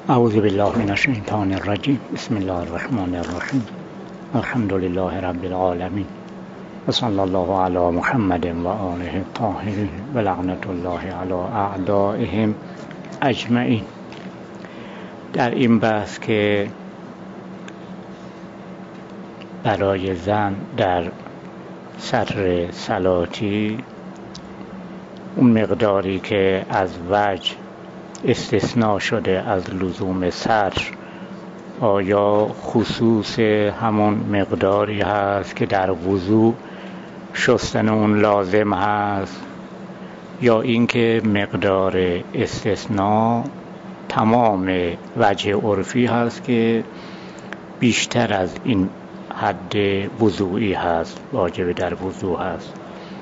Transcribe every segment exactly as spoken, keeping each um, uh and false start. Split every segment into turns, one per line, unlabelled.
اعوذ بالله من الشیطان الرجیم. بسم الله الرحمن الرحیم. الحمد لله رب العالمین و صلی الله علی محمد و آله الطاهرین و لعنت الله علی اعدائهم اجمعین. در این بحث که برای زن در سطر صلاتی اون مقداری که از وجه استثناء شده از لزوم سطر آیا خصوص همون مقداری هست که در وضوء شستن اون لازم هست یا اینکه مقدار استثناء تمام وجه عرفی هست که بیشتر از این حد وضوعی هست، واجب در وضوء هست،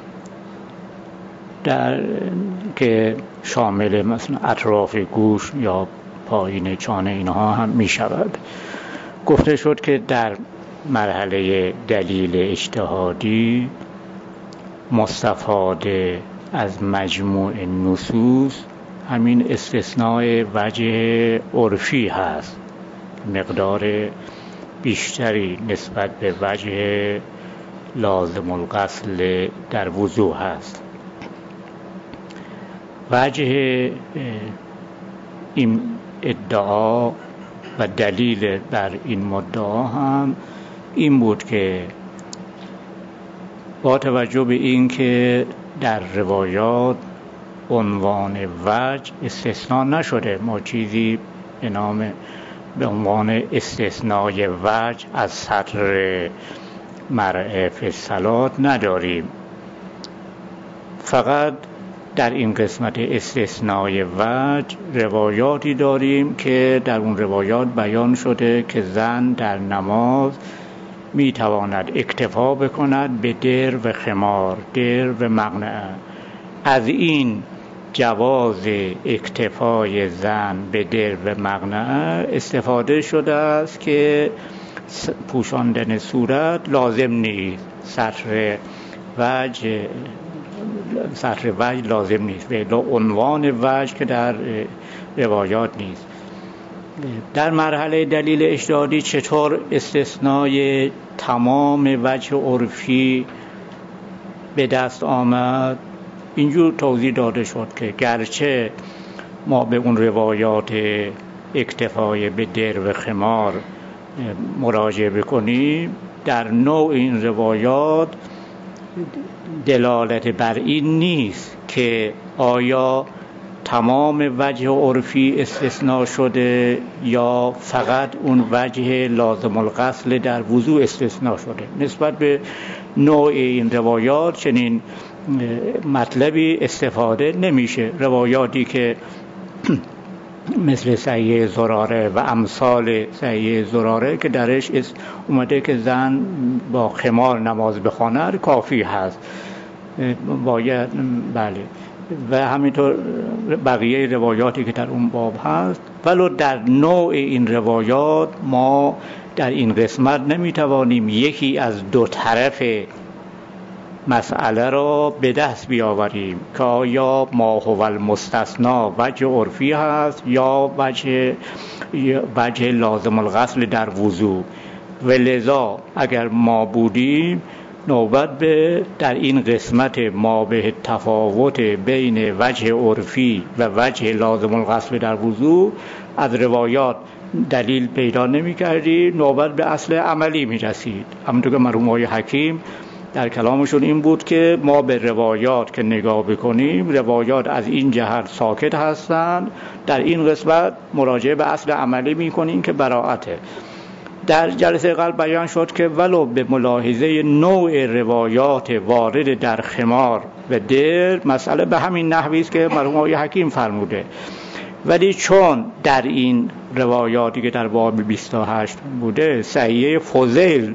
در که شامل مثلا اطراف گوش یا پایین چانه اینها هم می شود. گفته شد که در مرحله دلیل اجتهادی مستفاده از مجموع نصوص همین استثناء وجه عرفی هست، مقدار بیشتری نسبت به وجه لازم الغسل در وضوء هست. وجه این ادعا و دلیل بر این مدعا هم این بود که با توجه به این که در روایات عنوان وجه استثناء نشده، ما چیزی به نام به عنوان استثناء وجه از سطر مرعی فی الصلاة نداریم، فقط در این قسمت استثناء وجه روایاتی داریم که در اون روایات بیان شده که زن در نماز می تواند اکتفا بکند به در و خمار، در و مقنعه. از این جواز اکتفای زن به در و مقنعه استفاده شده است که پوشاندن صورت لازم نیست، سطر وجه سطر وجه لازم نیست، به عنوان وجه که در روایات نیست. در مرحله دلیل اجتهادی چطور استثنای تمام وجه عرفی به دست آمد؟ اینجور توضیح داده شد که گرچه ما به اون روایات اکتفای به در و خمار مراجعه بکنیم، در نوع این روایات دلالت بر این نیست که آیا تمام وجه عرفی استثناء شده یا فقط اون وجه لازم الغسل در وضوء استثناء شده. نسبت به نوع این روایات چنین مطلبی استفاده نمیشه. روایاتی که مثل صحیح زراره و امثال صحیح زراره که درش اومده که زن با خمار نماز بخواند کافی هست، باید بله، و همینطور بقیه روایاتی که در اون باب هست. ولو در نوع این روایات ما در این قسمت نمیتوانیم یکی از دو طرف مسئله را به دست بیاوریم که آیا ما هو المستثنا وجه عرفی هست یا وجه وجه لازم الغسل در وضوء. و لذا اگر ما بودیم نوبت به در این قسمت ما به تفاوت بین وجه عرفی و وجه لازم الغسل در وضوء از روایات دلیل پیدا نمی کردیم، نوبت به اصل عملی می رسید. همونطور که مرحوم آقای حکیم در کلامشون این بود که ما به روایات که نگاه بکنیم، روایات از این جهت ساکت هستند، در این قسمت مراجعه به اصل عملی میکنیم که براءته. در جلسه قبل بیان شد که ولو به ملاحظه نوع روایات وارد در خمار و در مسئله به همین نحوی است که مرحوم آقای حکیم فرموده، ولی چون در این روایاتی که در باب بیست و هشت بوده صحیح فضیل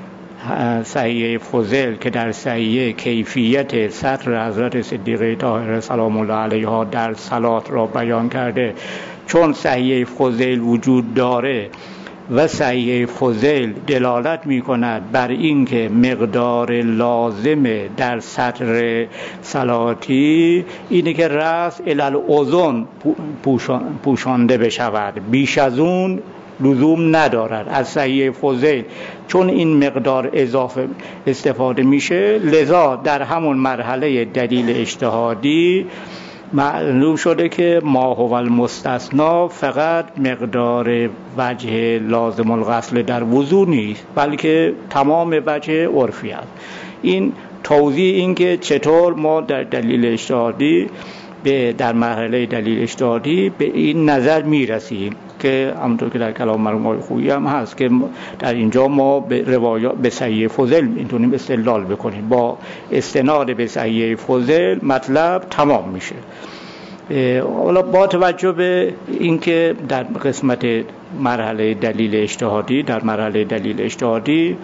صحیح فضل که در صحیح کیفیت سطر حضرت صدیقه طاهره سلام الله علیها در صلات را بیان کرده، چون صحیح فضل وجود داره و صحیحه فضیل دلالت می کند بر اینکه مقدار لازم در سطر صلاتی اینه که رأس الی الاذن پوشانده بشود، بیش از اون لزوم ندارد. از صحیحه فضیل چون این مقدار اضافه استفاده میشه، لذا در همون مرحله دلیل اجتهادی معلوم شده که ما هو المستثنا فقط مقدار وجه لازم الغسل در وضو نیست، بلکه تمام وجه عرفی است. این توضیح این که چطور ما در دلیل اجتهادی به در مرحله دلیل اجتهادی به این نظر میرسیم که همونطور که در کلام مرحوم خویی هم هست که در اینجا ما به روایات به صحیحه فضیل میتونیم استدلال بکنیم، با استناد به صحیحه فضیل مطلب تمام میشه. حالا با توجه به اینکه در قسمت مرحله دلیل اجتهادی در مرحله دلیل اجتهادی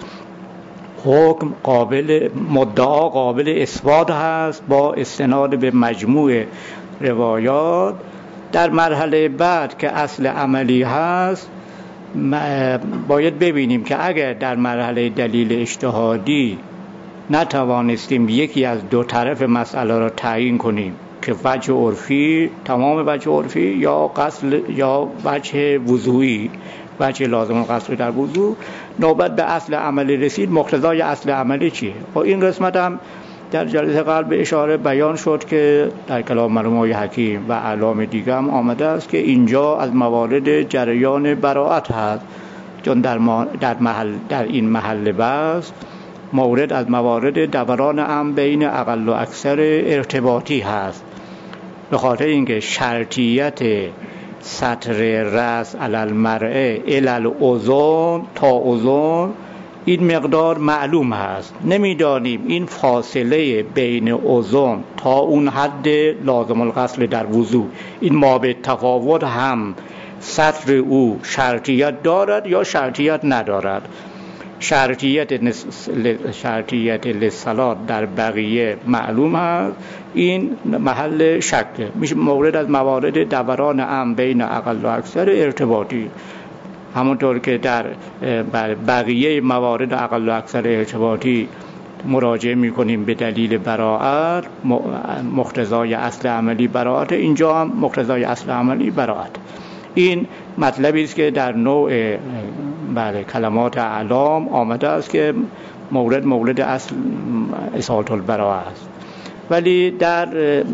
حکم قابل مدعا قابل اثبات هست با استناد به مجموع روایات، در مرحله بعد که اصل عملی هست باید ببینیم که اگر در مرحله دلیل اجتهادی نتوانستیم یکی از دو طرف مسئله را تعیین کنیم که وجه عرفی، تمام وجه عرفی یا غسل یا وجه وضوئی، وجه لازم الغسل در وضو، نوبت به اصل عملی رسید. مقتضای اصل عملی چیه؟ خب این قسمت هم در جلسه قبل به اشاره بیان شد که در کلام مرحوم حکیم و اعلام دیگه هم آمده است که اینجا از موارد جریان براءت هست، چون در, در, محل در این محل بحث مورد از موارد دوران هم بین اقل و اکثر ارتباطی هست، به خاطر اینکه شرطیت سطر رأس علی المرء الی الاذن تا اذن این مقدار معلوم هست، نمیدانیم این فاصله بین اذن تا اون حد لازم الغسل در وضو این ما به تفاوت هم سطر او شرطیت دارد یا شرطیت ندارد. شرطیت نس... شرطیت للصلاة در بقیه معلوم هست، این محل شکه، میشه مورد از موارد دوران عام بین اقل و اکثر ارتباطی، همونطور که در بقیه موارد اقل و اکثر ارتباطی مراجعه میکنیم به دلیل براءت، مقتضای اصل عملی براءت، اینجا هم مقتضای اصل عملی براءت. این مطلبی است که در نوع بله کلمات اعلام آمده است که مورد مورد اصل اصالت البراءه است، ولی در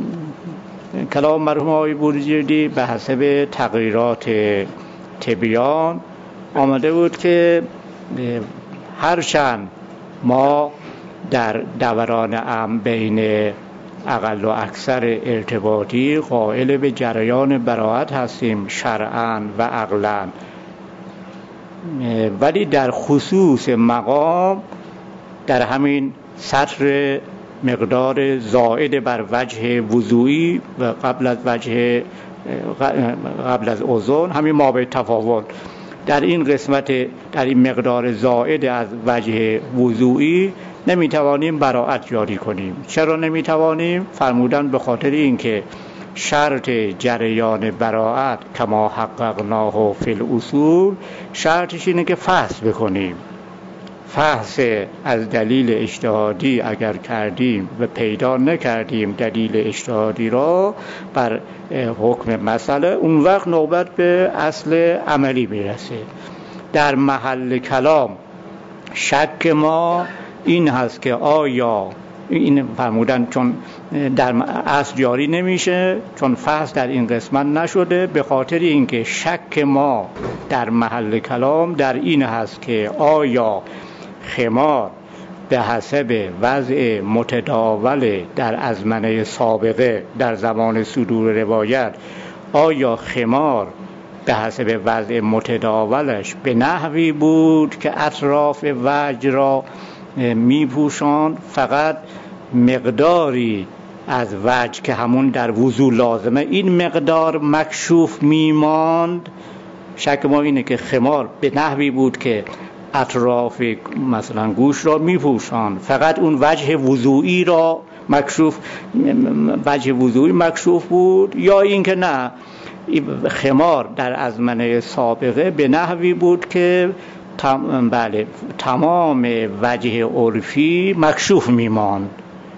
کلام مرحوم آقای بروجردی به حسب تغییرات تبیان آمده بود که هرچند ما در دوران عام بین اقل و اکثر ارتباطی قائل به جریان براءت هستیم شرعاً و عقلاً، ولی در خصوص مقام در همین سطر مقدار زائد بر وجه وضوئی و قبل از وجه قبل از اذن همین ما به تفاوت در این قسمت در این مقدار زائد از وجه وضوئی نمیتوانیم براءت جاری کنیم. چرا نمیتوانیم؟ فرمودن به خاطر اینکه شرط جریان براءت کما حققناه فی الاصول شرطش اینه که فحص بکنیم. فحص از دلیل اجتهادی اگر کردیم و پیدا نکردیم دلیل اجتهادی را بر حکم مسئله، اون وقت نوبت به اصل عملی میرسه. در محل کلام شک ما این هست که آیا این فرمودن چون در اصل جاری نمیشه، چون فحص در این قسمت نشده، به خاطر اینکه شک ما در محل کلام در این هست که آیا خمار به حسب وضع متداول در ازمنه سابقه در زمان صدور روایت، آیا خمار به حسب وضع متداولش به نحوی بود که اطراف وجه را می پوشاند، فقط مقداری از وجه که همون در وضو لازمه این مقدار مکشوف می ماند. شک ما اینه که خمار به نحوی بود که اطراف مثلا گوش را می پوشاند، فقط اون وجه وضوئی را مکشوف وجه وضوئی مکشوف بود، یا اینکه نه خمار در ازمنه سابقه به نحوی بود که تم... بله تمام وجه عرفی مکشوف میماند،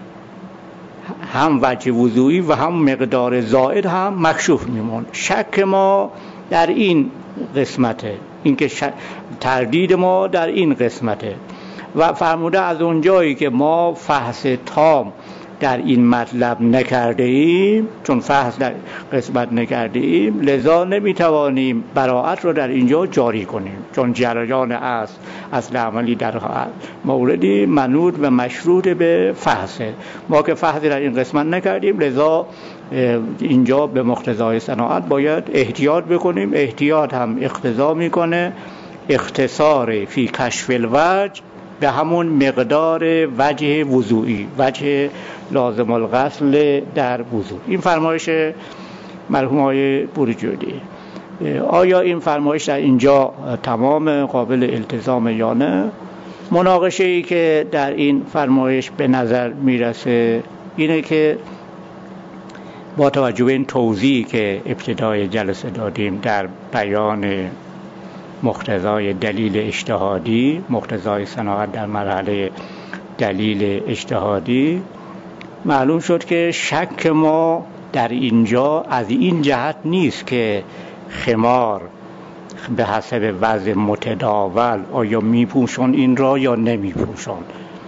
هم وجه وضوعی و هم مقدار زائد هم مکشوف میماند. شک ما در این قسمته، اینکه شک... تردید ما در این قسمته و فرموده از اونجایی که ما فحص تام در این مطلب نکرده ایم، چون فحص در قسمت نکرده ایم، لذا نمیتوانیم براءت رو در اینجا جاری کنیم، چون جریان اصل اصل عملی در موردی منوط و مشروط به فحصه. ما که فحص در این قسمت نکردیم، لذا اینجا به مقتضای صناعت باید احتیاط بکنیم. احتیاط هم اقتضا میکنه اختصار فی کشف الوجه به همون مقدار وجه وضوعی، وجه لازم الغسل در وضوع. این فرمایش مرحوم آقای بروجردی. آیا این فرمایش در اینجا تمام قابل التزام یا نه؟ مناقشه ای که در این فرمایش به نظر میرسه اینه که با توجه به این توضیحی که ابتدای جلسه دادیم در بیان مقتضای دلیل اجتهادی، مقتضای صناعت در مرحله دلیل اجتهادی، معلوم شد که شک ما در اینجا از این جهت نیست که خمار به حسب وضع متداول آیا میپوشون این را یا نمیپوشون.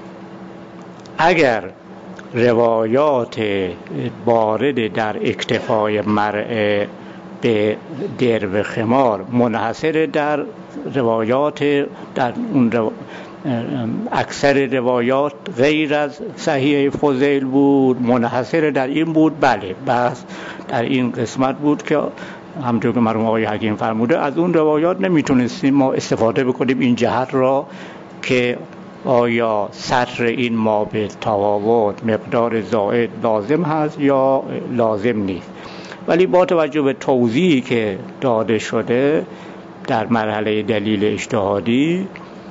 اگر روایات وارد در اکتفای مرء به درو خمار منحصر در روایات در اون رو... اکثر روایات غیر از صحیح فضیل بود، منحصر در این بود، بله بس در این قسمت بود که همونطور که مرحوم آقای حکیم فرموده از اون روایات نمیتونستیم ما استفاده بکنیم این جهت را که آیا سطر این ما به تفاوت مقدار زائد لازم هست یا لازم نیست. ولی با توجه به توضیحی که داده شده در مرحله دلیل اجتهادی،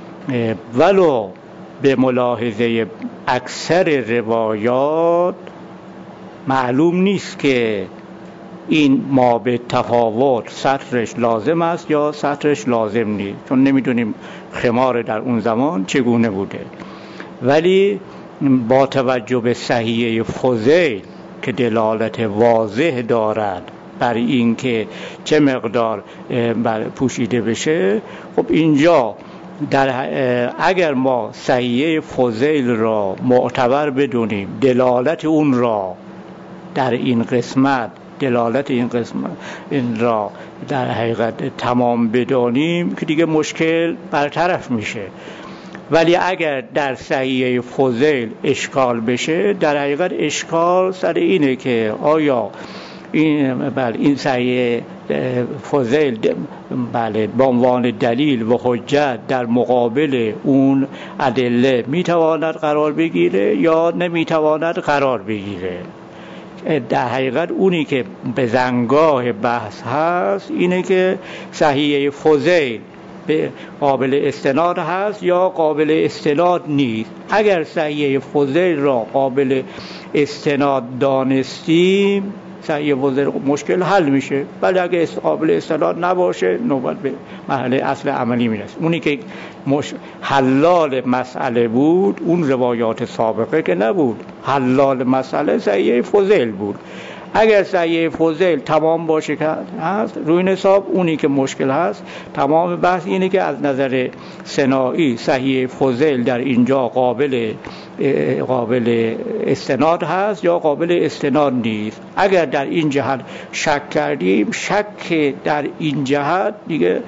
ولو به ملاحظه اکثر روایات معلوم نیست که این ما به تفاوت سطرش لازم است یا سطرش لازم نیست، چون نمیدونیم خمار در اون زمان چگونه بوده. ولی با توجه به صحیحه فضیل که دلالت واضح دارد بر این که چه مقدار پوشیده بشه، خب اینجا در اگر ما صحیحه فضیل را معتبر بدونیم، دلالت اون را در این قسمت دلالت این قسمت این را در حقیقت تمام بدانیم که دیگه مشکل برطرف میشه. ولی اگر در صحیحه فضیل اشکال بشه، در حقیقت اشکال سر اینه که آیا این بله این صحیحه فضیل بله به عنوان دلیل و حجت در مقابل اون ادله میتواند قرار بگیره یا نمیتواند قرار بگیره. در حقیقت اونی که به زنگاه بحث هست اینه که صحیحه فضیل قابل استناد هست یا قابل استناد نیست. اگر صحیحه فضیل را قابل استناد دانستیم، صحیحه فضیل مشکل حل میشه. ولی اگر قابل استناد نباشه، نوبت به مرحله اصل عملی میرسه. اونی که مش... حلال مسئله بود، اون روایات سابقه که نبود، حلال مسئله صحیحه فضیل بود. اگر صحیحه فضیل تمام باشه که هست، روی این حساب اونی که مشکل هست، تمام بحث اینه که از نظر صناعی صحیحه فضیل در اینجا قابل قابل استناد هست یا قابل استناد نیست. اگر در این جهت شک کردیم، شک در این جهت دیگه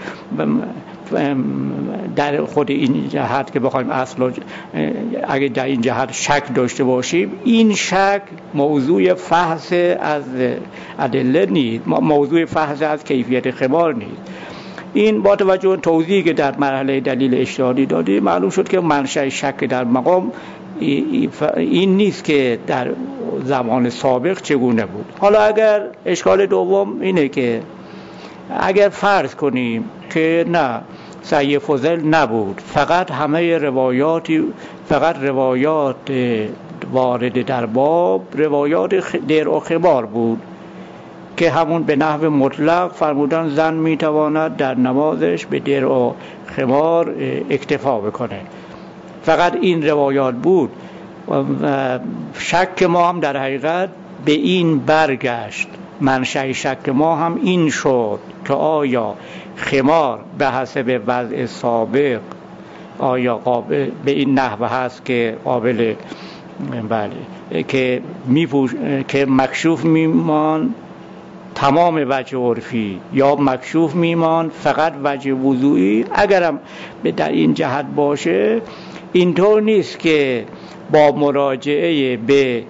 در خود این جهت که بخوایم اصلا اگه در این جهت شک داشته باشیم، این شک موضوع فحص از ادله نیست، موضوع فحص از کیفیت خمار نیست. این با توجه به توضیحی که در مرحله دلیل اجتهادی دادیم، معلوم شد که منشأ شک در مقام این نیست که در زمان سابق چگونه بود. حالا اگر اشکال دوم اینه که اگر فرض کنیم که نه صحیح فضیل نبود، فقط همه روایاتی فقط روایات وارد در باب روایات درع و خمار بود که همون به نحو مطلق فرمودن زن میتواند در نمازش به درع و خمار اکتفا بکنه. فقط این روایات بود و شک ما هم در حقیقت به این برگشت. منشأ شک ما هم این شد که آیا خمار به حسب وضع سابق آیا قابل به این نحو هست که قابل بله که میپوش که مکشوف میمان تمام وجه عرفی یا مکشوف میمان فقط وجه وضوعی. اگرم در این جهت باشه اینطور نیست که با مراجعه به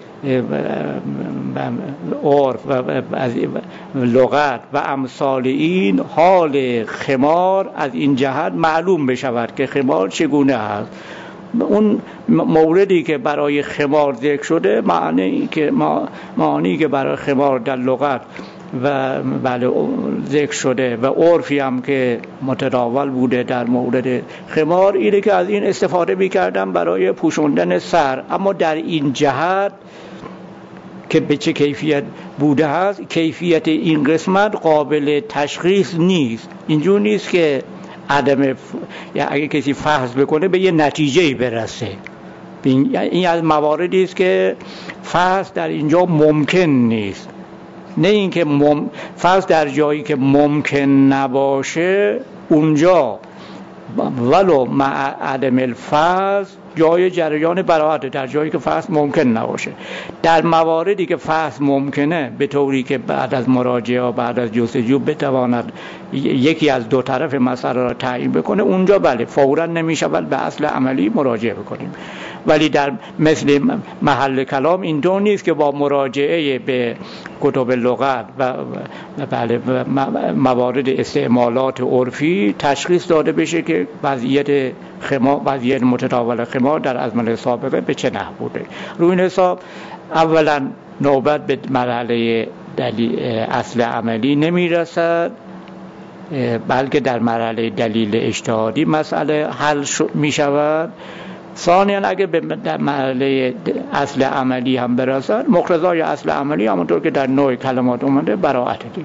عرف و لغت و امثال این حال خمار از این جهت معلوم بشود که خمار چگونه است. اون موردی که برای خمار ذکر شده معنی که معنی که برای خمار در لغت و بله ذکر شده و عرفی هم که متداول بوده در مورد خمار اینه که از این استفاده می‌کردن برای پوشوندن سر. اما در این جهت که به چه کیفیت بوده هست کیفیت این قسمت قابل تشخیص نیست. اینجور نیست که عدم ف... یا اگه کسی فحص بکنه به یه نتیجه‌ای برسه. این از مواردی است که فحص در اینجا ممکن نیست. نه اینکه مم... فحص در جایی که ممکن نباشه اونجا ولو مع عدم الفحص جای جریان براءت، در جایی که فحص ممکن نباشه. در مواردی که فحص ممکنه به طوری که بعد از مراجعه و بعد از جستجو بتواند یکی از دو طرف مسئله را تعیین بکنه اونجا بله فوراً نمیشود به اصل عملی مراجعه بکنیم. ولی در مثل محل کلام اینطور نیست که با مراجعه به کتب لغت و بله موارد استعمالات عرفی تشخیص داده بشه که وضعیت خمار وضعیت متداول خمار در ازمنه سابقه به چه نحو بوده. روی این حساب اولا نوبت به مرحله دلیل اصل عملی نمیرسد، بلکه در مرحله دلیل اجتهادی مسئله حل می شود. ثانیاً اگه به در مرحله اصل عملی هم برسد مقتضای اصل عملی همونطور که در نوع کلمات اومده براءت دیگه.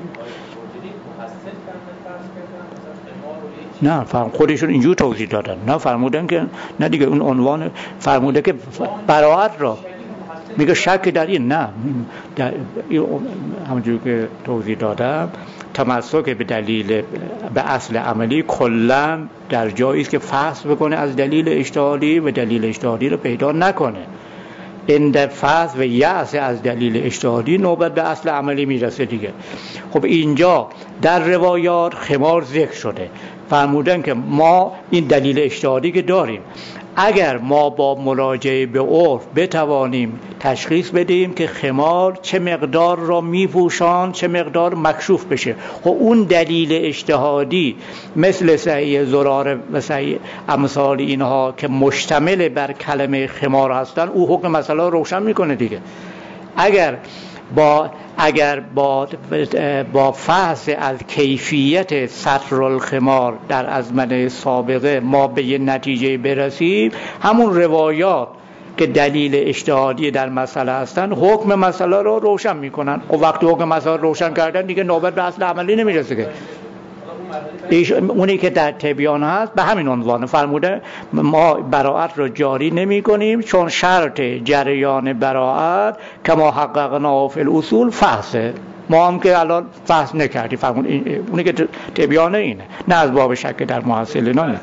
نه فرم خودشون اینجور توضیح دادن، نه فرمودن که نه دیگه اون عنوان فرموده که براءت را میگه شک در این نه در همونجور که توضیح دادم تمسک به دلیل به اصل عملی کلا در جایی است که فحص بکنه از دلیل اجتهادی و دلیل اجتهادی رو پیدا نکنه. عند فحص و یأس از دلیل اجتهادی نوبت به اصل عملی میرسه دیگه. خب اینجا در روایات خمار ذکر شده، فرمودن که ما این دلیل اجتهادی که داریم اگر ما با مراجعه به عرف بتوانیم تشخیص بدیم که خمار چه مقدار را میپوشان چه مقدار مکشوف بشه، خب اون دلیل اجتهادی مثل صحیح زراره و صحیح امثال اینها که مشتمل بر کلمه خمار هستن او حکم مسئله روشن میکنه دیگه. اگر با اگر با با فحص از کیفیت سطر الخمار در ازمنه سابقه ما به یه نتیجه برسیم همون روایات که دلیل اجتهادی در مسئله هستن حکم مسئله رو روشن میکنن. و وقتی حکم مسئله روشن کردن دیگه نوبت به اصل عملی نمیرسه که اونی که در تبیان هست به همین عنوان فرموده ما براءت رو جاری نمی کنیم چون شرط جریان براءت که ما حققنا فی الاصول فحصه، ما هم که الان فحص نکردیم فرموده اونی که تبیانه اینه، نه از باب شک در محصل نه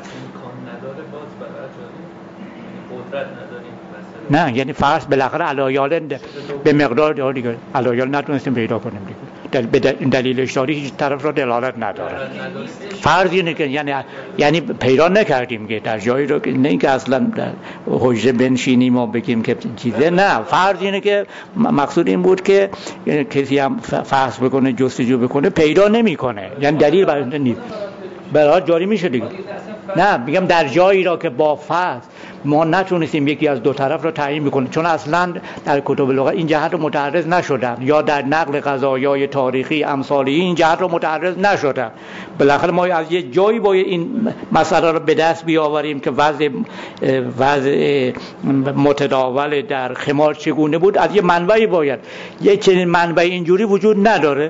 نه یعنی فرض بالاخره علایال به مقدار دیگه علایال نتونستیم پیدا کنیم دیگه به دلیل اجتهادی هیچ طرف را دلالت نداره. فرض اینه که یعنی یعنی پیدا نکردیم که در جایی رو نه اینکه اصلا در حجره بنشینیم و بگیم که چیزه، نه فرض اینه که مقصود این بود که کسی هم فحص بکنه جستجو بکنه پیدا نمیکنه یعنی دلیل برای نیست برای جاری میشه دیگه. نه میگم در جایی را که با فحص ما نتونستیم یکی از دو طرف را تعیین بکنیم چون اصلا در کتب لغت این جهت رو متعرض نشدن یا در نقل قضایای تاریخی امثالی این جهت رو متعرض نشدن. بالاخره ما از یه جایی باید این مسئله رو به دست بیاوریم که وضع وضع متداول در خمار چگونه بود، از یه منبعی باید. یه چنین منبع اینجوری وجود نداره،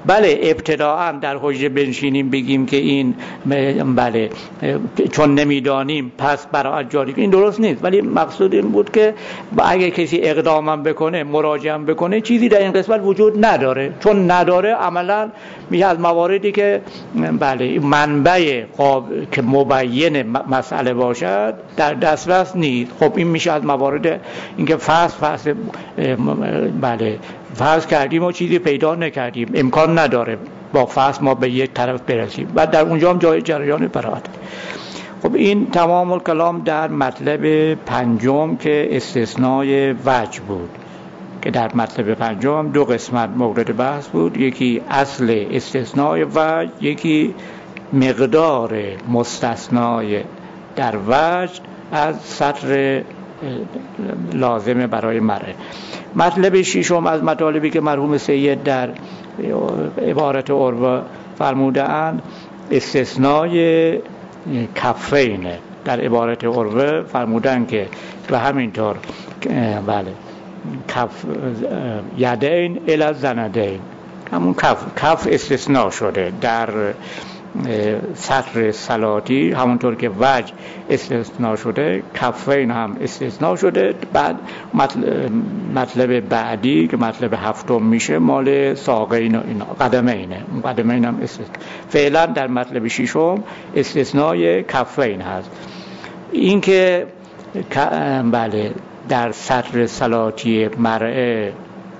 بله ابتداعا در حجره بنشینیم بگیم که این بله چون نمیدانیم پس براءت جاری کنیم، این درست نیست. ولی مقصود این بود که اگه کسی اقدامم بکنه، مراجعه بکنه، چیزی در این قسمت وجود نداره. چون نداره عملا میشه از مواردی که بله منبع که مبین مسئله باشد در دسترس نیست. خب این میشه از موارد اینکه فرض فرض بله فرض کردیم و چیزی پیدا نکردیم، امکان نداره با فرض ما به یک طرف برسیم و در اونجا هم جای جریان براءت. خب این تمام الکلام در مطلب پنجم که استثنای وجه بود، که در مطلب پنجم دو قسمت مورد بحث بود، یکی اصل استثنای وجه، یکی مقدار مستثنای در وجه از سطر لازمه برای مرء. مطلب ششم از مطالبی که مرحوم سید در عبارت عروه فرمودند استثنای کفین. در عبارت عروه فرمودن که و همینطور بله کف یدین الی زندین، همون کف کف استثناء شده در سطر صلاتی، همونطور که وجه استثناء شده کفین هم استثناء شده. بعد مطلب, مطلب بعدی که مطلب هفتم میشه مال ساقین و اینا، قدمینه، قدمین هم استثناء. فعلا در مطلب ششم استثنای کفین هست. این که بله در سطر صلاتی مرء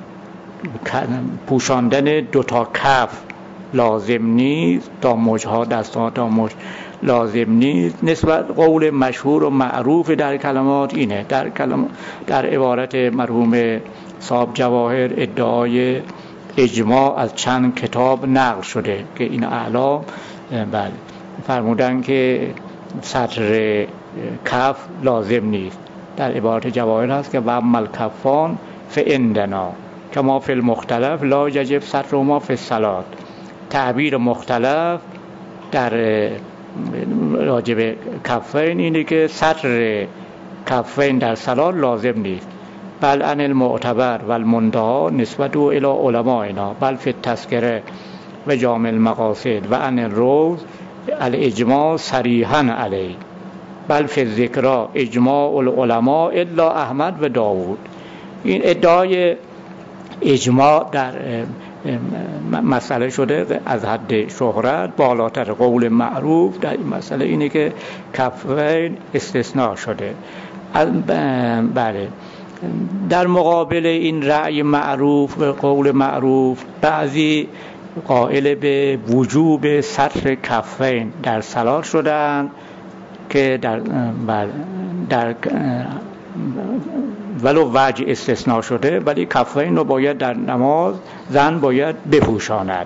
پوشاندن دوتا کف لازم نیست، تا موجها دستها تا موج لازم نیست. نسبت قول مشهور و معروف در کلمات اینه. در کلم در عبارت مرحوم صاحب جواهر ادعای اجماع از چند کتاب نقل شده که این اعلام بله فرمودن که سطر کف لازم نیست. در عبارت جواهر هست که و اما الکفان فعندنا کما فی المختلف لا یجب سطرهما فی الصلاة. تعبیر مختلف در راجب کفین اینه که سطر کفین در صلاة لازم نیست. بل ان المعتبر و المنتهی نسبت الی علمائنا بل فی التذکره و جامع المقاصد و ان الروز الاجماع صریحا علیه بل فی الذکر اجماع العلماء الا احمد و داوود. این ادعای اجماع در مسئله شده از حد شهرت بالاتر. قول معروف در این مسئله اینه که کفین استثناء شده. بله در مقابل این رأی معروف و قول معروف بعضی قائل به وجوب سطر کفین در صلاة شدن که در در ولو وجه استثناء شده ولی کفین رو باید در نماز زن باید بپوشاند.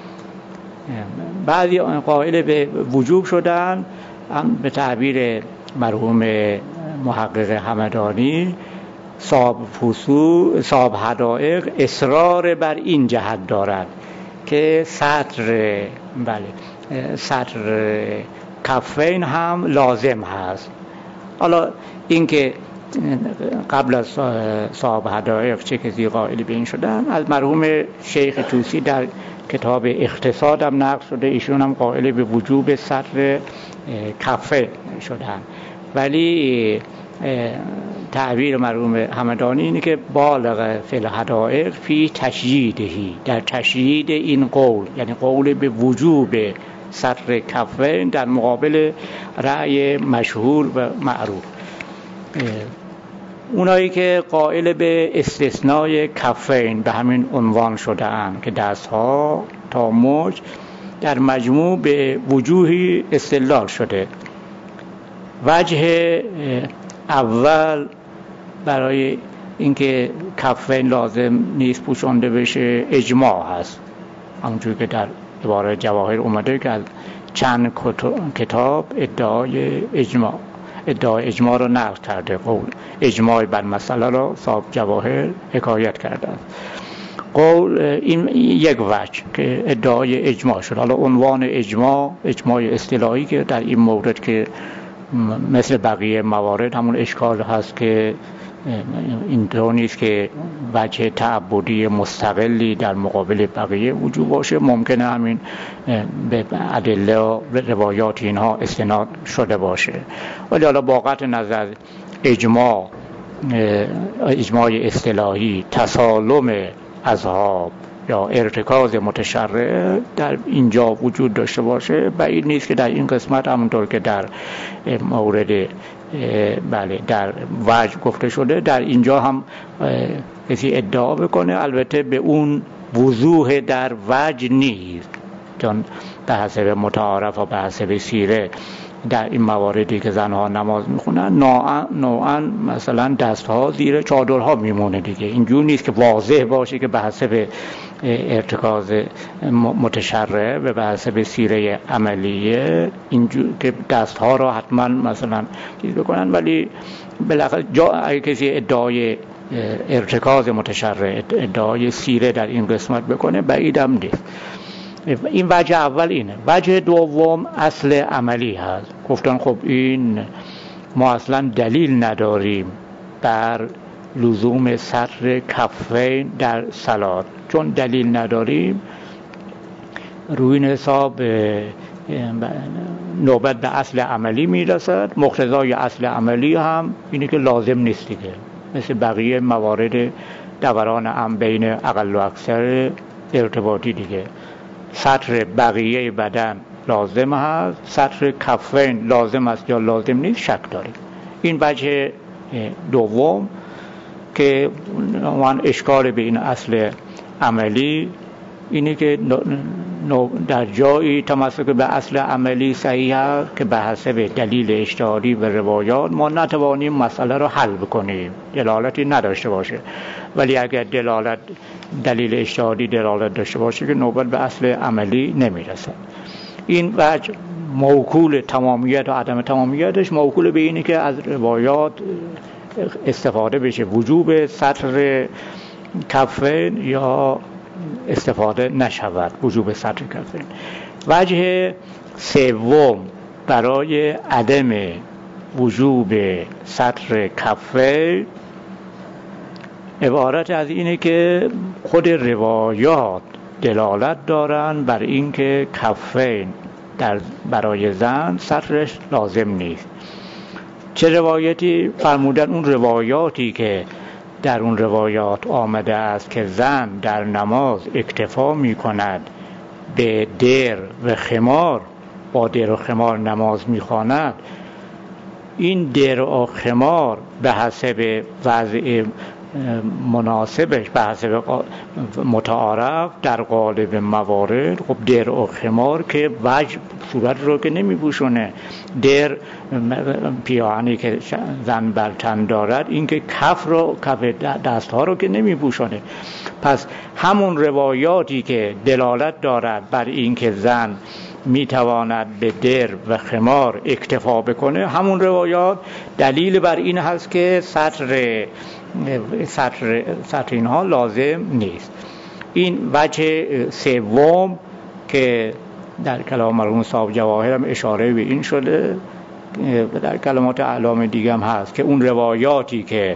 بعضی قائل به وجوب شدن هم به تعبیر مرحوم محقق همدانی صاحب فصول صاحب حدائق اصرار بر این جهت دارد که سطر بله سطر کفین هم لازم هست. حالا اینکه قبل از صاحب حدائق چه کسی قائل به این شدن از مرحوم شیخ طوسی در کتاب اقتصاد هم نقل شده، ایشون هم قائل به وجوب سطر کفه شدن. ولی تعبیر مرحوم همدانی اینه که بالغ فی الحدائق فی تشییدهی، در تشیید این قول، یعنی قول به وجوب سطر کفین در مقابل رأی مشهور و معروف. اونایی که قائل به استثنای کفین به همین عنوان شده اند که دستها تا موج در مجموع به وجوهی استدلال شده. وجه اول برای اینکه کفین لازم نیست پوشانده بشه اجماع هست، همونجور که در عبارت جواهر اومده که از چند کتاب ادعای اجماع ادعای اجماع رو نقل کرده، قول اجماع بر مسئله را صاحب جواهر حکایت کرده است. قول این یک وجه که ادعای اجماع شد. حالا عنوان اجماع اجماع اصطلاحی که در این مورد که مثل بقیه موارد همون اشکال هست که اینطور نیست که وجه تعبدی مستقلی در مقابل بقیه وجود باشه. ممکنه همین به ادله و روایات اینها استناد شده باشه، ولی حالا با قطع نظر اجماع اجماع اصطلاحی تسالم اذهاب یا ارتکاز متشرع در اینجا وجود داشته باشه، بعید نیست که در این قسمت همونطور که در مورد بله در وجه گفته شده در اینجا هم کسی ادعا بکنه، البته به اون وضوح در وجه نیست، چون به حسب متعارف و به حسب سیره در این مواردی که زنها نماز میخونن نوعا نوعا مثلا دستها زیر چادرها میمونه دیگه، اینجور نیست که واضح باشه که به حسب ارتکاز متشرع و به حسب سیره عملیه اینجور که دستها را حتما مثلا چیز بکنن، ولی بالاخره جا اگه کسی ادعای ارتکاز متشرع ادعای سیره در این قسمت بکنه بعیدم نیست. این وجه اول اینه. وجه دوم اصل عملی هست. گفتن خب این ما اصلا دلیل نداریم بر لزوم ستر کفین در صلات، چون دلیل نداریم روی این حساب نوبت به اصل عملی میرسد. مقتضای اصل عملی هم اینه که لازم نیست دیگه، مثل بقیه موارد دوران هم بین اقل و اکثر ارتباطی دیگه. ستر بقیه بدن لازم هست، ستر کفین لازم است یا لازم نیست شک داریم. این وجه دوم که من اشکال به این اصل عملی اینه که در جایی تمسک به اصل عملی صحیح است که به حسب دلیل اجتهادی و روایات ما نتوانیم مسئله رو حل بکنیم، دلالتی نداشته باشه. ولی اگر دلالت دلیل اجتهادی دلالت داشته باشه که نوبت به اصل عملی نمیرسه. این وجه موکول تمامیت و عدم تمامیتش موکول به اینه که از روایات استفاده بشه وجوب ستر کفین یا استفاده نشود وجوب ستر کفین. وجه سوم برای عدم وجوب ستر کفین عبارت از اینه که خود روایات دلالت دارن بر اینکه کفین در برای زن سترش لازم نیست. چه روایتی؟ فرمودن اون روایاتی که در اون روایات آمده است که زن در نماز اکتفا می کند به در و خمار، با در و خمار نماز می خواند، این در و خمار به حسب وضع مناسبش به حسب متعارف در قالب موارد، خب در و خمار که وجه صورت رو که نمی پوشونه، در پیاهنی که زن بر تن دارد این که کف رو کف دستها رو که نمی پوشونه. پس همون روایاتی که دلالت دارد بر این که زن می تواند به در و خمار اکتفا بکنه، همون روایات دلیل بر این هست که سطر سطر سطر اینها لازم نیست. این وجه سوم که در کلام مرحوم صاحب جواهر هم اشاره به این شده، در کلمات اعلام دیگه هم هست که اون روایاتی که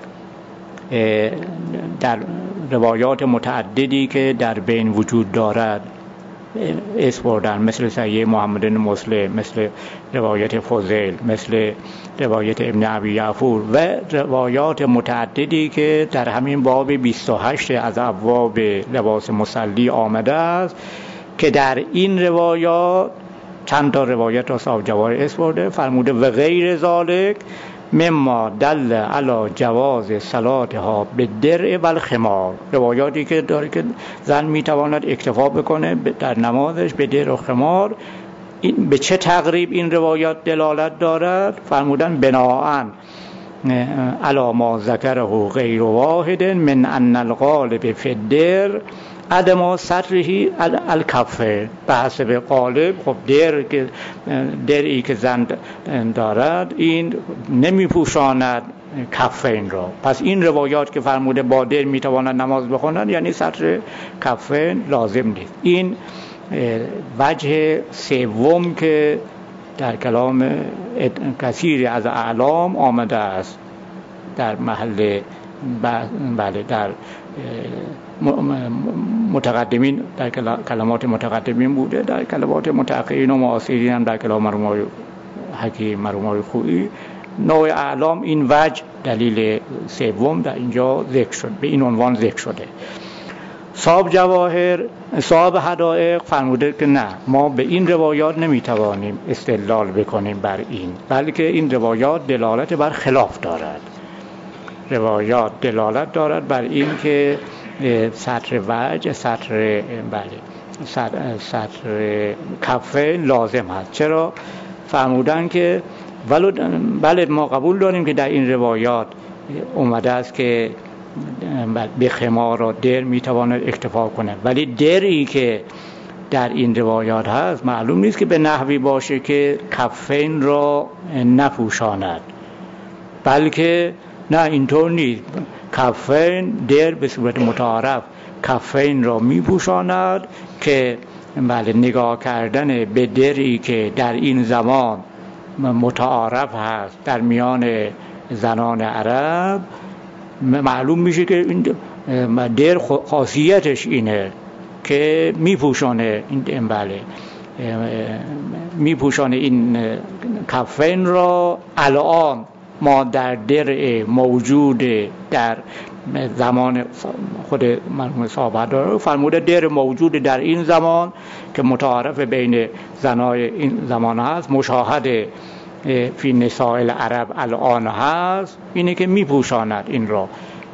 در روایات متعددی که در بین وجود دارد اسم بردن، مثل صحیح محمد بن مسلم، مثل روایت فضیل، مثل روایت ابن ابی یعفور و روایات متعددی که در همین باب بیست و هشت از ابواب لباس مصلی آمده است، که در این روایات چند تا روایت را صاحب جواهر اسم برده، فرموده و غیر ذالک مما دل علی جواز صلاتها به درع و الخمار، روایاتی که داره که زن میتواند اکتفا بکنه در نمازش به درع و خمار. این به چه تقریب این روایات دلالت دارد؟ فرمودن بناءً علی ما ذکره غیر واحد من ان الغالب فی الدرع عدم ستره الکفه، به حسب غالب خب در که درعی که زن دارد این نمی پوشاند کفین را، پس این روایات که فرموده با در می تواند نماز بخواند یعنی ستر کفین لازم نیست. این وجه سوم که در کلام کثیری از اعلام آمده است، در محل بله در متقدمین، در کلمات متقدمین بوده، در کلمات متأخرین و معاصرین هم در کلام مرحوم حکیم مرحوم خویی نوع اعلام این وجه دلیل سوم در اینجا ذکر شد، به این عنوان ذکر شده. صاحب جواهر صاحب حدائق فرموده که نه، ما به این روایات نمیتوانیم استدلال بکنیم بر این، بلکه این روایات دلالت بر خلاف دارد. روایات دلالت دارد بر این که سطر وجه سطر بله سطر کفه لازم هست. چرا؟ فرمودن که ولو بله ما قبول داریم که در این روایات اومده است که به خمار و در میتواند اکتفا کنه، ولی دری که در این روایات هست معلوم نیست که به نحوی باشه که کفین را نپوشاند، بلکه نه اینطور نیست. کفین در به صورت متعارف کفین را میپوشاند که بله نگاه کردن به دری که در این زمان متعارف هست در میان زنان عرب معلوم میشه که این در خاصیتش اینه که میپوشانه این بله میپوشانه این کفین را. الان ما در در موجود در زمان خود مرحوم صاحب داره فرموده در موجود در این زمان که متعارف بین زنای این زمان هست، مشاهده فی نساء العرب الان هست، اینه که میپوشاند این را.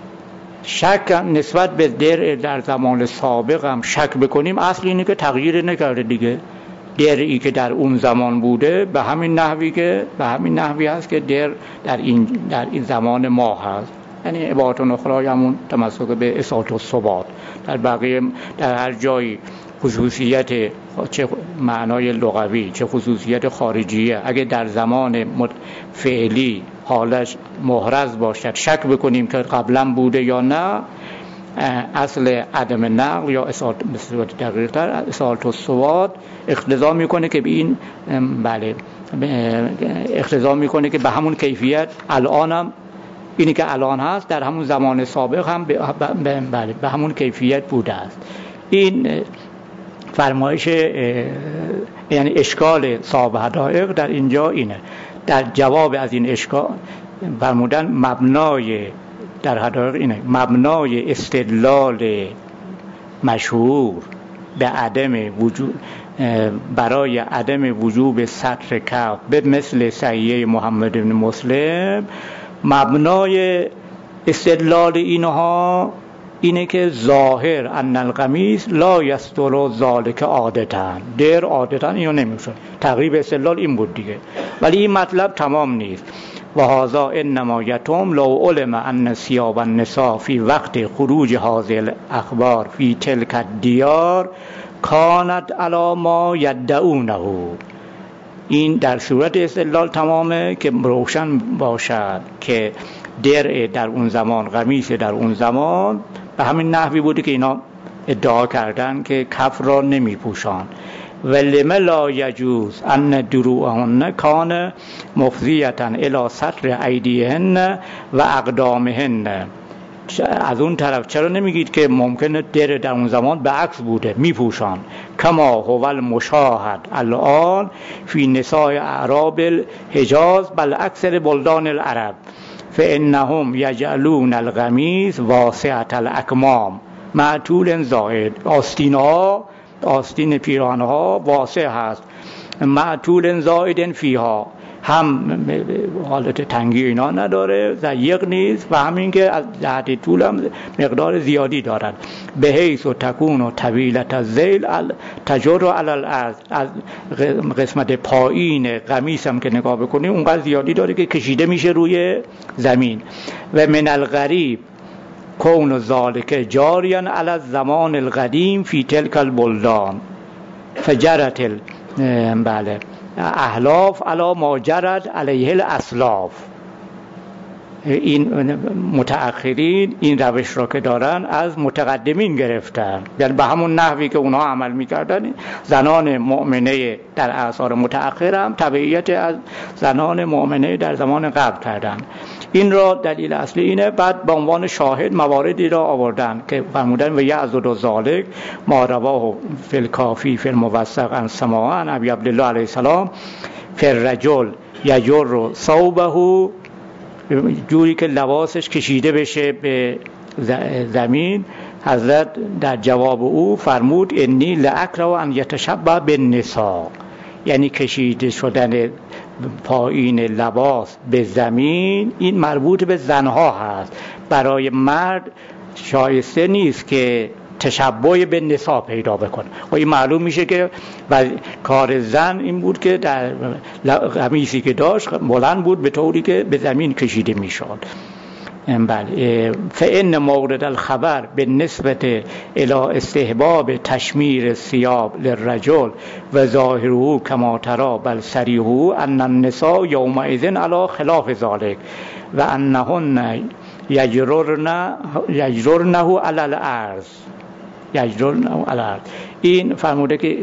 شک نسبت به در در زمان سابق هم شک بکنیم، اصل اینه که تغییر نکرده دیگه. درئی که در اون زمان بوده به همین نحوی که به همین نحوی هست که در در این در این زمان ما هست. یعنی عبارت اخرى همون تمسک به اثبات و ثبات. در بقیه در هر جایی خصوصیت چه معنای لغوی چه خصوصیت خارجیه اگه در زمان فعلی حالش محرز باشد شک بکنیم که قبلا بوده یا نه، اصل عدم نقل یا به صورت دقیق تر اصالت و ثبات اقتضا میکنه که به این بله اقتضا میکنه که به همون کیفیت الان هم اینی که الان هست در همون زمان سابق هم به, بله به همون کیفیت بوده است. این فرمایش یعنی اشکال صاحب حدائق در اینجا اینه. در جواب از این اشکال فرمودن مبنای در حدائق اینه مبنای استدلال مشهور به عدم وجود برای عدم وجوب سطر کف به مثل صحیح محمد بن مسلم، مبنای استدلال اینها اینه که ظاهر ان القمیص لا یستر ذلک عادتا، در عادتا اینو نمیشه. تقریب استدلال این بود دیگه، ولی این مطلب تمام نیست. و هذا انما یتم لو علم ان ثياب النساء فی وقت خروج هذه الاخبار فی تلك الدیار کانت علی ما یدعونه. این در صورت استدلال تمامه که روشن باشد که درع در اون زمان قمیص در اون زمان به همین نحوی بوده که اینا ادعا کردن که کف را نمی پوشان. ولم لا یجوز ان دروعهن کان مفضیتا الی ستر ایدیهن و اقدامهن. از اون طرف چرا نمیگید که ممکنه در در اون زمان به عکس بوده میپوشان، کما هو المشاهد الان فی نساء اعراب الحجاز بل اکثر بلدان العرب فانهم یجعلون القمیص واسعة الاکمام مع طول زائد. آستینها آستین پیرانها واسع هست مع طول زائد فیها، هم حالت تنگی اینا نداره، ضیق نیست و همین که از جهت طول هم مقدار زیادی دارد. به حیث و تکون و طویلت الذیل تجر علی الارض، از قسمت پایین قمیص هم که نگاه بکنیم اونقدر زیادی داره که کشیده میشه روی زمین. و من الغریب کون ذالک جاریا علی الزمان القدیم فی تلک البلدان فجرت ال بله احلاف علی ما جرت علیه الاسلاف. این متأخرین این روش را که دارن از متقدمین گرفتن، یعنی به همون نحوی که اونها عمل میکردن زنان مؤمنه در اعصار متأخر هم تبعیت از زنان مؤمنه در زمان قبل کردن. این را دلیل اصلی اینه. بعد به عنوان شاهد مواردی را آوردن که فرمودن و یعضد ذلک ما رواه فی الکافی فی الموثق عن سماع عن ابی عبدالله علیه السلام فی الرجل یجر ثوبه، جوری که لباسش کشیده بشه به زمین. حضرت در جواب او فرمود انی لاکره ان یتشبه بالنساء، یعنی کشیده شدن پایین لباس به زمین این مربوط به زنها هست. برای مرد شایسته نیست که تشبه به نساء پیدا بکنه. و این معلوم میشه که کار زن این بود که در قمیصی که داشت بلند بود به طوری که به زمین کشیده میشد. بله. فإن مورد الخبر بالنسبة الى استحباب تشمیر الثياب للرجل و ظاهره كما ترى بل صریحه ان النساء یومئذ على خلاف ذلك و انهن یجررن یجررنه علی الارض یجررنه علی الارض. این فرموده که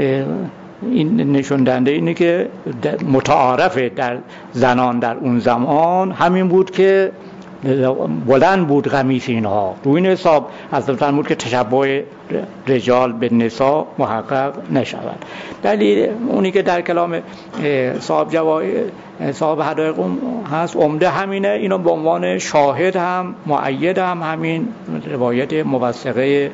این نشون دهنده اینه که متعارفه در زنان در اون زمان همین بود که بلند بود قمیص اینها. رو این حساب حضرت فرمود که تشبه رجال به نساء محقق نشود. دلیل اونی که در کلام صاحب جواهر صاحب حدایق هست عمده همینه. اینو به عنوان شاهد هم مؤید هم همین روایت موثقه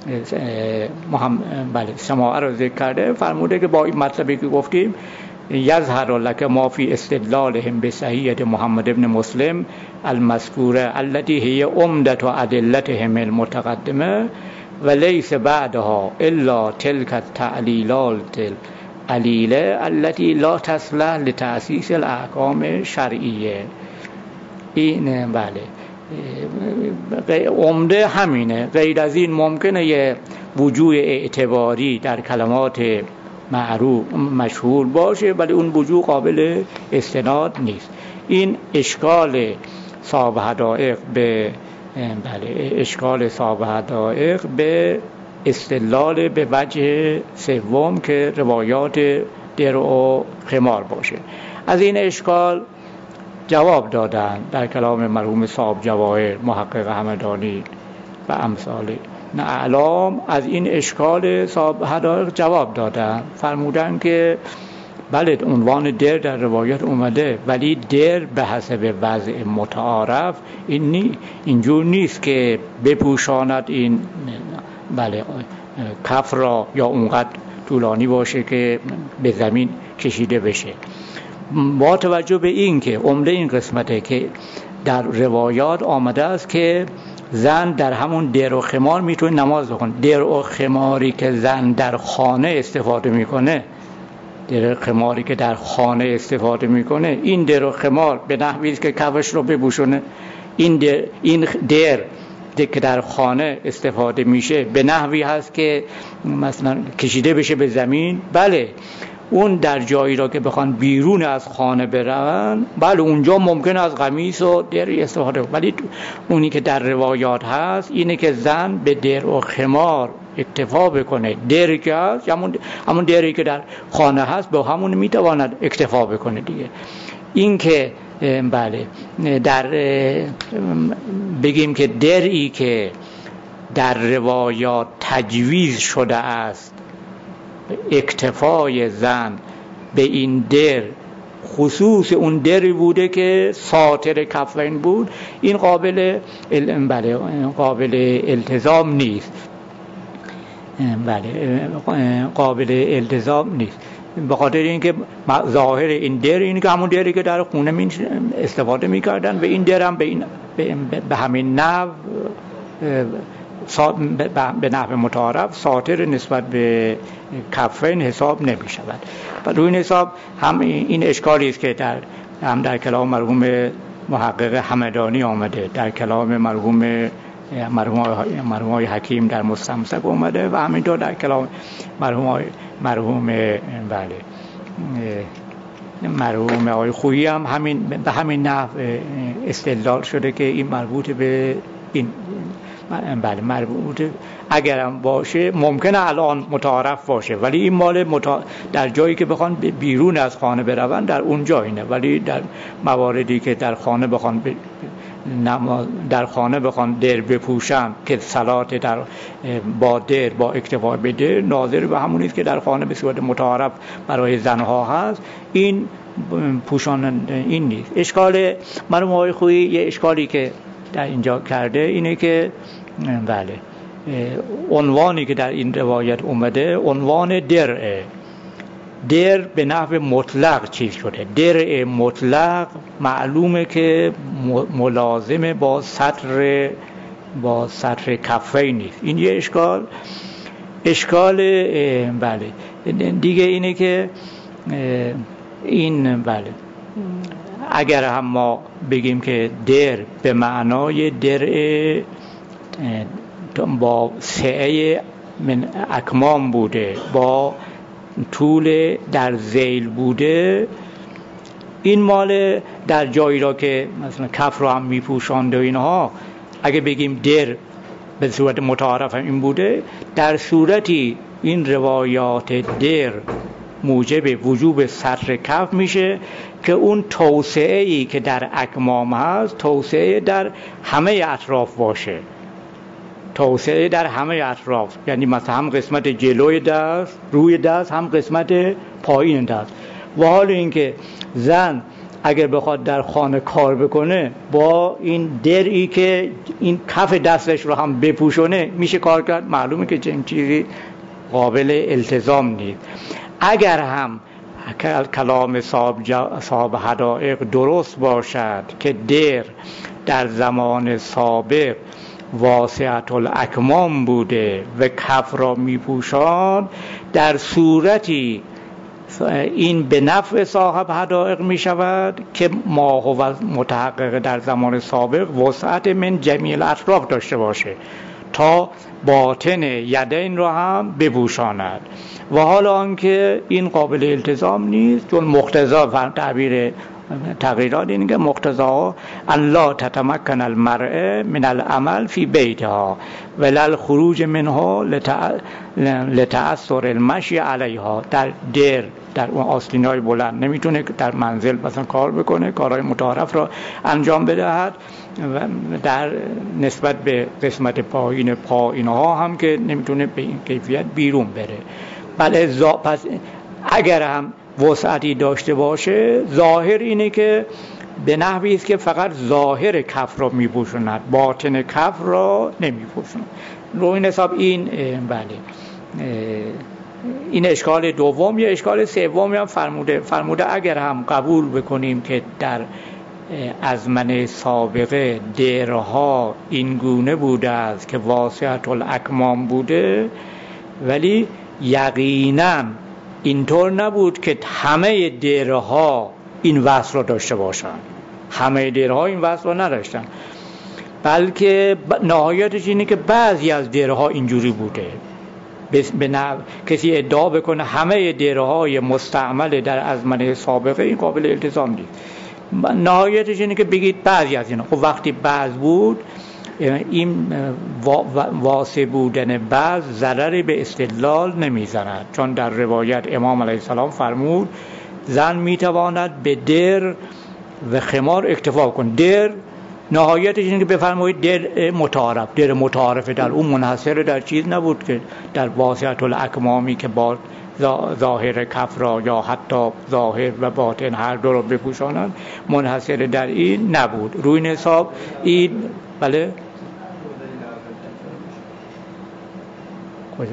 محمد بله سماع رو ذکر کرده. فرموده که با این مطلبی که گفتیم یظهر لك ما فی استدلالهم بصحیح محمد ابن مسلم المذکوره التي هي عمدة ادلتهم المتقدمه و لیس بعدها الا تلك التعلیلات العلیله التي لا تصلح لتأسیس الاحکام شرعیه. این بله عمده همینه. غیر از این ممکنه یه وجوه اعتباری در کلمات معروف مشهور باشه ولی اون وجوه قابل استناد نیست. این اشکال صاحب حدایق به بله اشکال صاحب حدایق به استدلال به وجه سوم که روایات درع و خمار باشه. از این اشکال جواب دادن در کلام مرحوم صاحب جواهر محقق همدانی و امثال اعلام. از این اشکال صاحب حدایق جواب دادن، فرمودن که بله عنوان در در روایت اومده ولی در به حسب وضع متعارف این نی اینجور نیست که بپوشاند این بله کف را یا اونقدر طولانی باشه که به زمین کشیده بشه. با توجه به این که عمده این قسمته که در روایات آمده است که زن در همون در و خمار میتونه نماز بخونه. در و خماری که زن در خانه استفاده میکنه در خماری که در خانه استفاده میکنه این در و خمار به نحوی است که کفش رو بپوشونه. این در این در که در خانه استفاده میشه به نحوی هست که مثلا کشیده بشه به زمین. بله اون در جایی را که بخوان بیرون از خانه برن بله اونجا ممکن از قمیص و دری استفاده، ولی اونی که در روایات هست اینه که زن به در و خمار اکتفا بکنه. دری که هست همون همون دری که در خانه هست به همون میتواند اکتفا بکنه دیگه. این که بله در بگیم که دری که در روایات تجویز شده است اکتفای زن به این در خصوص اون دری بوده که ساتر کفین بود، این قابل بله قابل التزام نیست. بله قابل التزام نیست به خاطر اینکه ظاهر این در این که همون دری که در خونه می استفاده می‌کردن و این در هم به این به همین نحو به نحو متعارف ساتر نسبت به کفین حساب نمی شود. و روی این حساب هم این اشکالی است که در هم در کلام مرحوم محقق همدانی آمده، در کلام مرحوم مرحوم های حکیم در مستمسک آمده و همینطور در کلام مرحوم مرحوم بله مرحوم آقای خویی هم همین به همین نحو استدلال شده که این مربوط به این بله مربوط اگرم باشه ممکنه الان متعارف باشه، ولی این مال متا... در جایی که بخوان بیرون از خانه بروند در اونجا اینه، ولی در مواردی که در خانه بخوان ب... نما... در خانه بخوان در بپوشن که صلات در با در با اکتفا به در ناظر به همونی است که در خانه به صورت متعارف برای زنها هست، این پوشان این نیست. اشکال مرحوم آقای خویی یه اشکالی که در اینجا کرده اینه که بله عنوانی که در این روایت اومده عنوان درعه، در به نحو مطلق چیز شده. درع مطلق معلومه که ملازمه با سطر با سطر کفین نیست. این یه اشکال. اشکال بله دیگه اینه که این بله اگر هم ما بگیم که در به معنای درع با سعه من اکمام بوده، با طول در ذیل بوده، این مال در جایی را که مثلا کف رو هم میپوشانده و اینها، اگه بگیم در به صورت متعارف هم این بوده، در صورتی این روایات در موجب وجوب سطر کف میشه که اون توسعه‌ای که در اکمام هست توسعه در همه اطراف باشه، توسعه در همه اطراف، یعنی مثلا هم قسمت جلوی دست روی دست هم قسمت پایین دست. و حال اینکه زن اگر بخواد در خانه کار بکنه با این درعی که این کف دستش رو هم بپوشونه میشه کار کرد، معلومه که چنین چیزی قابل التزام نیست. اگر هم کلام صاحب حدائق درست باشد که در در زمان سابق واسعة الاکمام بوده و کف را میپوشاند، در صورتی این به نفع صاحب حدائق می شود که ما هو متحقق در زمان سابق وسعت من جمیع الاطراف داشته باشه تا باطن یدین را هم بپوشاند. و حالا آنکه این قابل التزام نیست، چون مقتضا تعبیر تغییرات این که مقتضا الله تتمکن المرء من العمل فی بیتها ولل خروج منها لتأثر المشی علیها. در در در اون آستینای بلند نمیتونه در منزل مثلا کار بکنه، کارهای متعارف را انجام بدهد، و در نسبت به قسمت پایین پا اینها هم که نمیتونه به این کیفیت بیرون بره. بله پس اگر هم وسعتی داشته باشه، ظاهر اینه که به نحوی است که فقط ظاهر کف را میپوشاند، باطن کف را نمیپوشاند. رو این حساب این بله این اشکال دوم. یا اشکال سومی هم فرموده فرموده اگر هم قبول بکنیم که در ازمنه سابقه درها این گونه بوده است که واسعة الاکمام بوده، ولی یقینا اینطور نبود که همه درها این وصف را داشته باشند. همه درها این وصف را نداشتن، بلکه نهایتش اینه که بعضی از درها اینجوری بوده. به نحو کسی ادعا بکنه همه درهای مستعمل در ازمنه سابقه، این قابل التزام نیست. نهایتش اینه که بگید بعضی از اینا. خب وقتی بعض بود، این واسع بودن بعض ضرری به استدلال نمیزند، چون در روایت امام علیه السلام فرمود زن میتواند به در و خمار اکتفا کن. در نهایتش اینه که بفرمایید در متعارف، در متعارف در اون منحصر در چیز نبود که در واسعة الاکمامی که با ظاهر کف را یا حتی ظاهر و باطن هر دو را بپوشانند، منحصر در این نبود. روی این حساب این بله کجا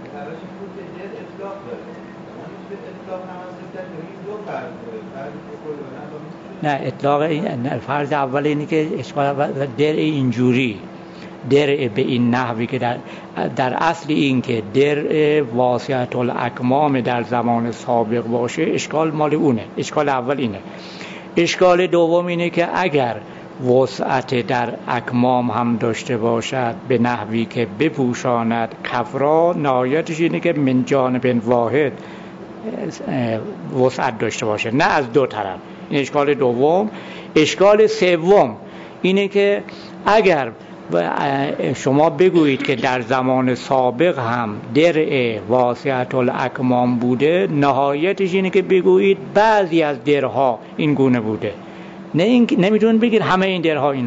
نه اطلاق این فرض اول اینه که اشکال در اینجوری در به این نحوی که در در اصل این که در واسعة الاکمام در زمان سابق باشه، اشکال مال اونه. اشکال اول اینه. اشکال دوم اینه که اگر وسعت در اکمام هم داشته باشد به نحوی که بپوشاند کف را، نهایتش اینه که من جانب واحد وسعت داشته باشه، نه از دو طرف. این اشکال دوم. اشکال سوم اینه که اگر شما بگویید که در زمان سابق هم درع واسعة الاکمام بوده، نهایتش اینه که بگویید بعضی از درها این گونه بوده، نه این نمیتونید بگید همه این درها اینو.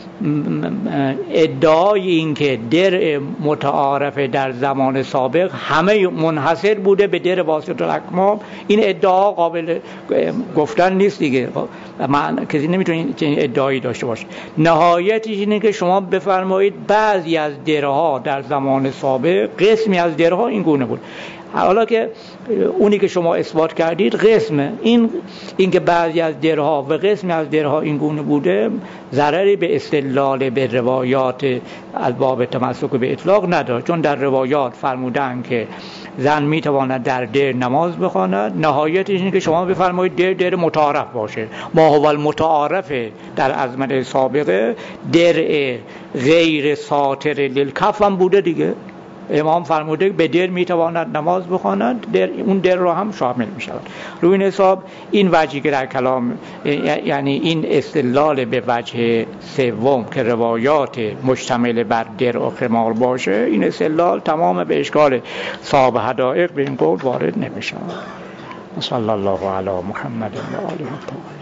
ادعای این که درع متعارف در زمان سابق همه منحصر بوده به درع واسطة الاکمام، این ادعا قابل گفتن نیست دیگه. من کسی نمیتونه این ادعایی داشته باشه. نهایتش اینه که شما بفرمایید بعضی از درها در زمان سابق، قسمی از درها این گونه بود. حالا که اونی که شما اثبات کردید قسمه، این این که بعضی از درها و قسمی از درها این گونه بوده ضرری به استدلال به روایات از باب تمسک به اطلاق نداره، چون در روایات فرمودن که زن میتواند در در نماز بخواند. نهایتش اینه که شما بفرمایید در در متعارف باشه. ما هو المتعارف در ازمنه سابقه درع غیر ساتر للکف هم بوده دیگه. امام فرموده به در میتواند نماز بخواند، در اون در رو هم شامل میشود. روی این حساب این وجهی که در کلام، یعنی این استدلال به وجه سوم که روایات مشتمل بر در و خمار باشه، این استدلال تمام به اشکال صاحب حدائق به این قول وارد نمیشود. صلی الله علی محمد و آله.